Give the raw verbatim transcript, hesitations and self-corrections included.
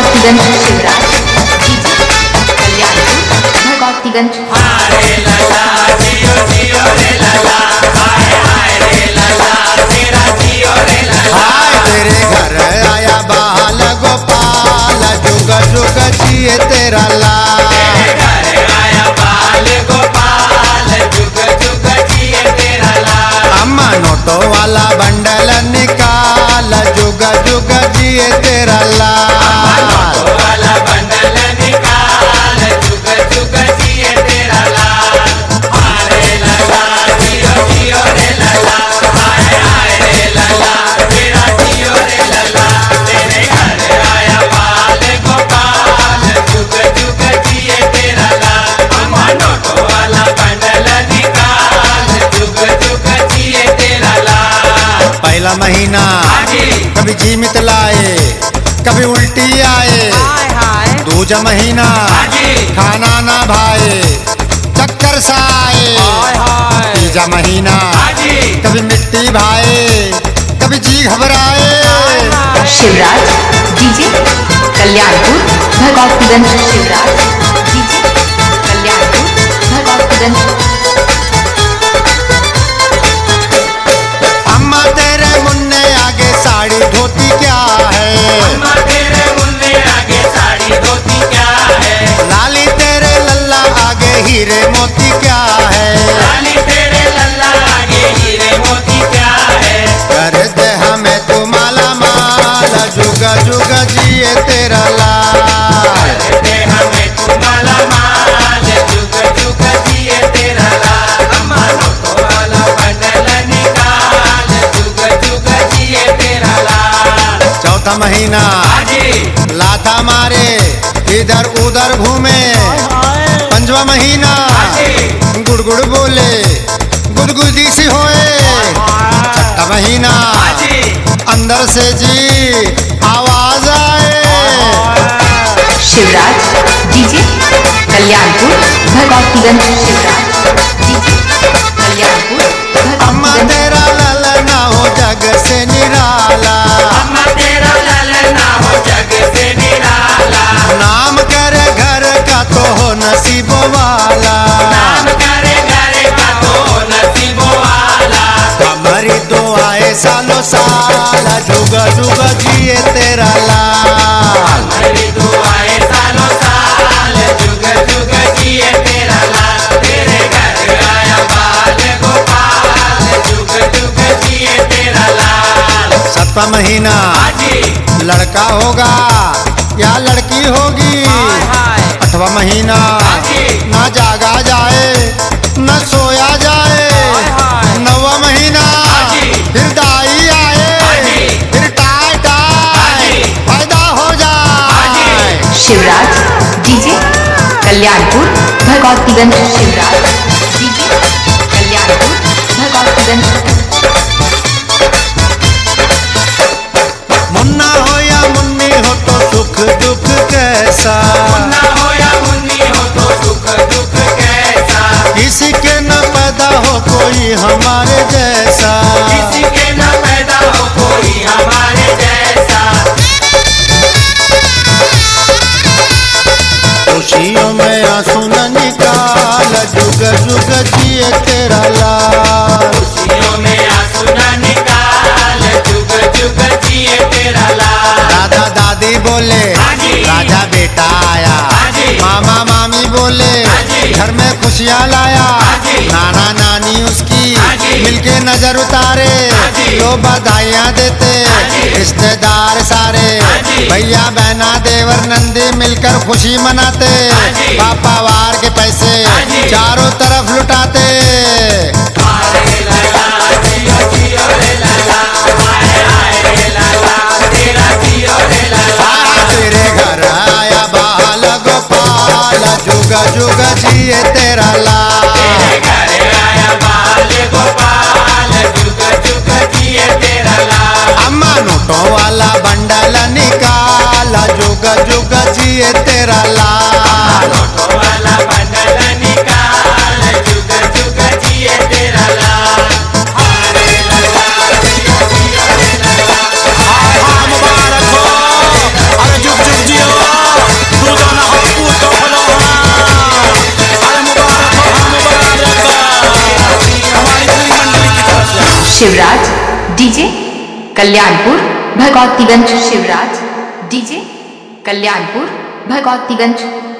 Bhagwatiganj Shivraj DJ Kalyanpur Bhagwatiganj. हाय लला जियो जियो रे लला, हाय हाय रे लला तेरा जियो रे लला। हाय तेरे घर आया बाल गोपाल, जुग जुग जिए तेरा लाल। तेरे घर आया बाल गोपाल, जुग जुग जिए तेरा लाल। अम्मा नोटो वाला बंडल निकाल, जुग जुग जिए तेरा लाल। नोटो वाला बंडल निकाल, जुग जुग जिए तेरा लाल। हाय लला जियो जियो रे लला, हाय हाय रे लला तेरा जियो रे लला। तेरे घर आया बाल गोपाल, जुग जुग जिए तेरा लाल। अम्मा नोटो वाला बंडल निकाल, जुग जुग जिए तेरा लाल। पहला महीना कभी जीमित लाए, कभी उल्टी आए। दूजा महीना खाना ना भाए, चक्कर सा आए। तीजा महीना कभी मिट्टी भाए, कभी जी घबराए। Shivraj DJ Kalyanpur Bhagwatiganj Shivraj DJ Kalyanpur Bhagwatiganj. अम्मा तेरे मुन्ने आगे साड़ी धोती क्या है? अम्मा तेरे मुन्ने आगे साड़ी धोती क्या है? लाली तेरे लल्ला आगे हीरे मोती क्या है? लाली तेरे लल्ला आगे हीरे मोती क्या है? कर दे हमें तू माला माल, जुग जुग जिए तेरा लाल। दे हमें तू माला माल, जुग जुग जिए तेरा लाल। अम्मा नोटो वाला बंडल निकाल, जुग जुग जिए तेरा लाल। चौथा महीना लाथा मारे, इधर उधर घूमे। पंजवा महीना गुड़गुड़ बोले, गुदगुदी सी होए। छठा महीना अंदर से जी आवाज आए। शिवराज डीजे कल्याणपुर भगवतीगंज शिवराज डीजे कल्याणपुर अम्मा भगवतीगंज। तेरा ललना हो जग से निराला, अम्मा तेरा ललना हो जग से निराला। नाम करे घर का तो हो नसीबो वाला। नाम करे करे का तो नसीबो वाला। हमारी दुआएं सालों साल, जुग जुग जिए तेरा लाल। हमारी दुआएं सालों साल, जुग जुग जिए तेरा लाल। तेरे घर आया बाल गोपाल, जुग जुग जिए तेरा लाल। सतवां महीना लड़का होगा या लड़की होगी। आठवां महीना ना जागा जाए न सोया जाए। नौवां महीना फिर दाई आए, फिर टाई टाई पैदा हो जाए। Shivraj DJ Kalyanpur Bhagwatiganj Shivraj DJ Kalyanpur Bhagwatiganj. मुन्ना हो या मुन्नी हो तो सुख दुख कैसा, मुन्ना हो या मुन्नी हो तो सुख दुख कैसा। किसी के न पैदा हो कोई हमारे जैसा। किसी के न पैदा हो कोई हमारे जैसा। खुशियों में आंसू न निकाल, जुग जुग जिए तेरा लाल। खुशियों में आंसू न निकाल, जुग जुग जिए तेरा लाल। दादा दादी बोले राजा बेटा आया। मामा मामी बोले घर में खुशियाँ लाया। नाना नानी उसकी मिलके नजर उतारे, लो बधाइयाँ देते रिश्तेदार सारे। भैया बहना देवर नंदी मिलकर खुशी मनाते। पापा वार के पैसे चारों तरफ लुटाते। हाय लला जियो जियो रे लला, हाय हाय रे लला तेरा जियो रे लला। तेरे घर आया बाल गोपाल, जुग जुग जिए तेरा लाल। तेरे घर आया बाल गोपाल, जुग जुग जिए तेरा लाल। अम्मा नोटों वाला बंडल निकाल, जुग जुग जिए तेरा लाल। नोटो वाला बंडल निकाल, जुग जुग जिए तेरा लाल। हाय लला जियो जियो रे लला, हाय मुबारक हो, अरे जुग जुग जियो। Shivraj DJ Kalyanpur Bhagwatiganj Shivraj DJ Kalyanpur Bhagwatiganj